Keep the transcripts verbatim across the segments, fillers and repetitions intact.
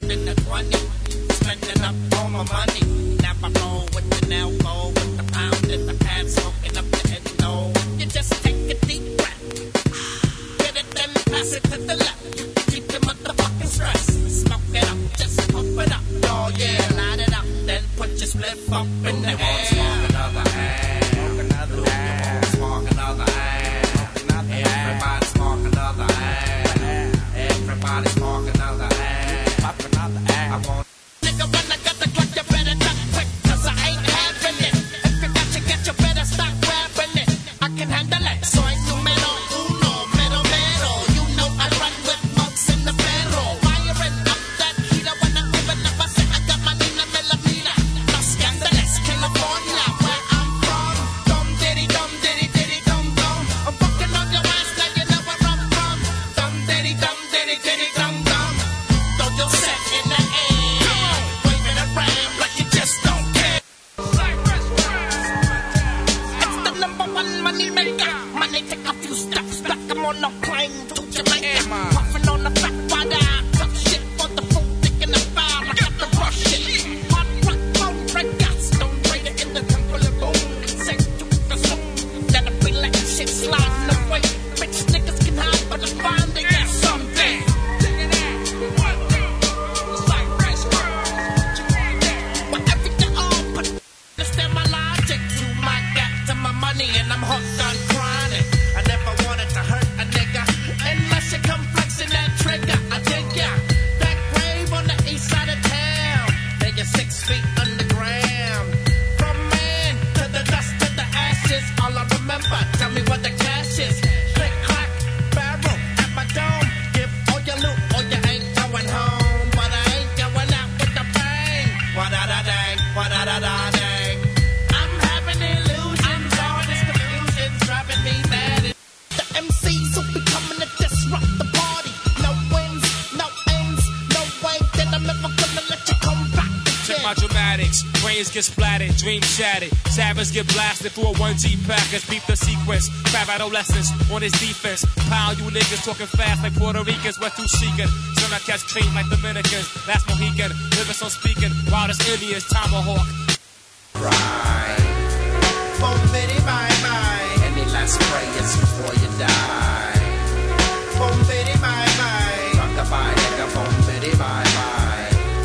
in the twenty. Spending up all my money. Now I roll with the nail gold, with the pound and the pad, smoking up the endo. You just take a deep breath. Get it, then pass it to the left. Keep the motherfucking stress. Smoke it up, just pump it up. Oh yeah, light it up, then put your split up in the air. Smoke another ass. Smoke another ass. Smoke another ass. Everybody smoke another ass. Everybody smoke another ass. Pop another ass. I want nigga when I got the clock, you better not quick, cause I ain't having it. If you got your get, you better stop grabbing it. I can handle it. Soy numero uno, mero mero. You know I run with monks in the barrel. Firing up that heater when I'm giving up. I say I got my Nina Melamina. No scandalous, California, where I'm from. Dum diddy, dum diddy, diddy, dum dum. I'm fucking on your ass, now you know where I'm from. Dum diddy, dum diddy, diddy, dum dum. Throw your set in the air. Wave it around like you just don't care. It's the number one money maker. Money take a few steps back. I'm on a plane to Jamaica. Puffing on the back water. Tough shit for the food, taking the fire. I got the rush shit. Hot rock, bone breakers. Don't trade it in the temple of boom. Send to the zoom. Then I feel like shit sliding away. Bitch niggas can hide, but I'm fine. They got something. Whatever you all put, understand my logic. You might get to my money and I'm hooked on chronic. I never wanted to hurt a nigga unless you come flexing that trigger. I dig ya. That grave on the east side of town. Then you're six feet underground. From man to the dust to the ashes. All I remember, tell me what the cash is. Click, clack, barrel at my dome. Give all your loot or you ain't going home. But I ain't going out with the bang. Wa-da-da-dang, wa-da-da-da-dang. I'm having illusions, all this confusion's driving me mad. The M Cs who be coming to disrupt the party. No wins, no ends, no way that I'm ever gonna let you come back Check again. my dramatics. Brains get splattered, dreams shattered. Savage get blasted through a one G package. Beat the sequence. Crab adolescents on his defense. Pound you niggas talking fast like Puerto Ricans. Went through seeking. Son I catch clean like Dominicans. Last Mohican. Living on speaking. Wildest Indians. Tomahawk. Right. Boom, bitty, bye, bye. Any last prayers before you die? Boom, bitty, bye, bye. Rock-a-bye, nigga, boom, bitty, bye, bye.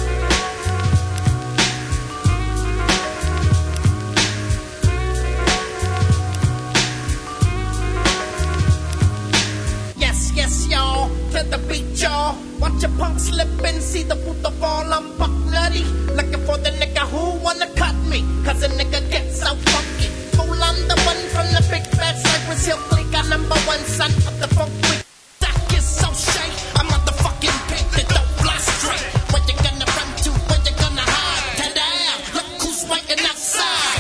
Yes, yes, y'all, to the beat, y'all. Watch a punk slip and see the puto fall. I'm buck nutty, looking for the nigga who wanna cut me. Cause a nigga gets so funky. Fool, I'm the one from the big fat Cypress Hill clique. I'm number one son of the funk freak. That is so shake. I'm motherfucking pick that don't fly straight. Where you gonna run to? Where you gonna hide? Head down, look who's waiting outside.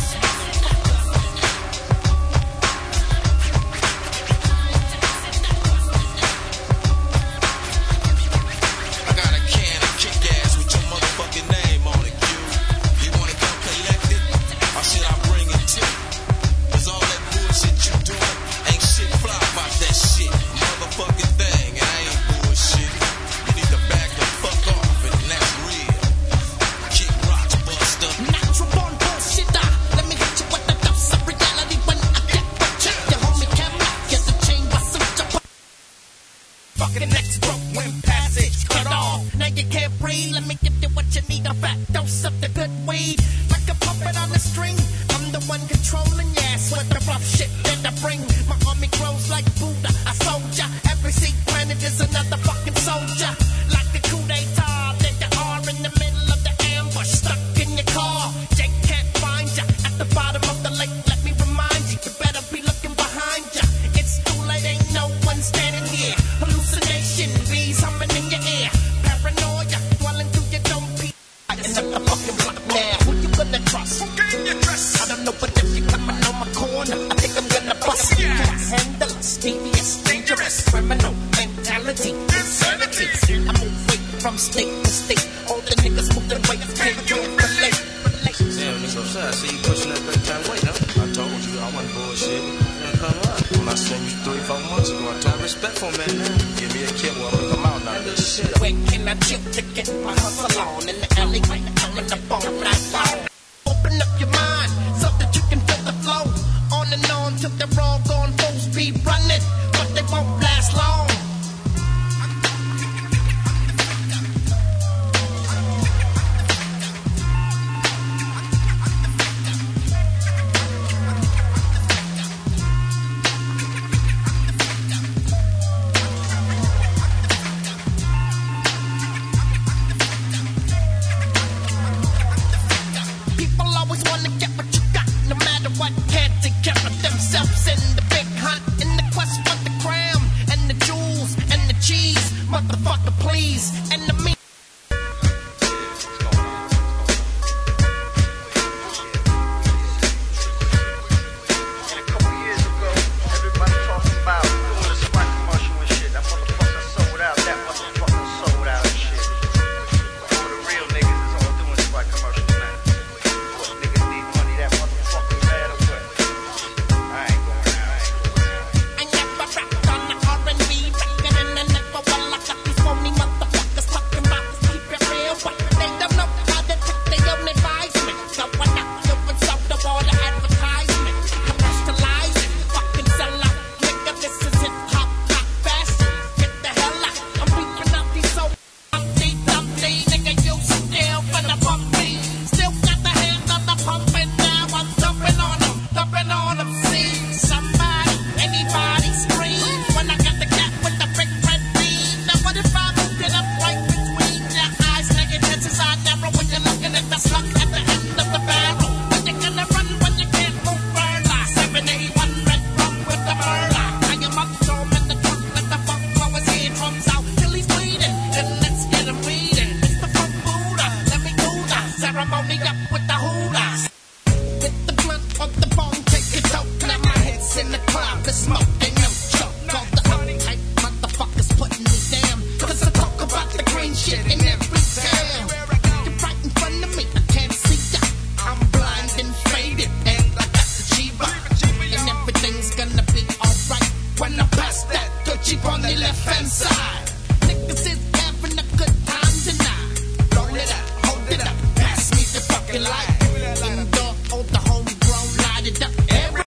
I got a can of kick ass with your motherfucking name on it, Q. You wanna come collect it? Or should I bring it to you? Cause all that bullshit you doing ain't shit fly about that shit. Motherfucking thing, and I ain't bullshit. You need to back the fuck off, and that's real. Kick rocks, buster. Natural born bullshitter. Let me hit you with the dose of reality when I get with you. You hold me camera, get the chain, bust some jump. Fucking next broke when passage cut off. Now you can't breathe. Let me give you what you need. A fat dose of the good weed. Like a puppet on a string. I'm the one controlling your ass with the rough shit that I bring. My army grows like Buddha, a soldier. Every seat planet is another fucking soldier. Like the coup d'etat, that you are in the middle of the ambush, stuck in your car. Jake can't find ya at the bottom of the lake. Let me remind you, you better be looking behind ya. It's too late, ain't no one standing here. Hallucination, bees humming in your ear. Paranoia, dwelling through your dome piece. It's up the fucking block now. Who you gonna trust? Who can you trust? I don't know, but if you're coming on my corner, I think I'm gonna bust you. Handle us, devious, dangerous, criminal mentality, insanity. I move weight from state to state. All the niggas moving weight, can't you relate? Damn, nigga, so I see you pushing that big time weight, huh? I told you I wasn't bullshit. Man, come on. When I seen you three, four months ago, I told respect for man. Give me a kid, well, I'm gonna come out now. This shit. Where can I chill to get my hustle on. In the alleyway, coming up on that phone. Open up your mind so that you can feel the flow. On and on till they're all gone full speed running, but they won't last long. Motherfucker, please, and the me. Ceremony up with the hula. With the blunt of the bone, take it out. Now my head's in the cloud, the smoke.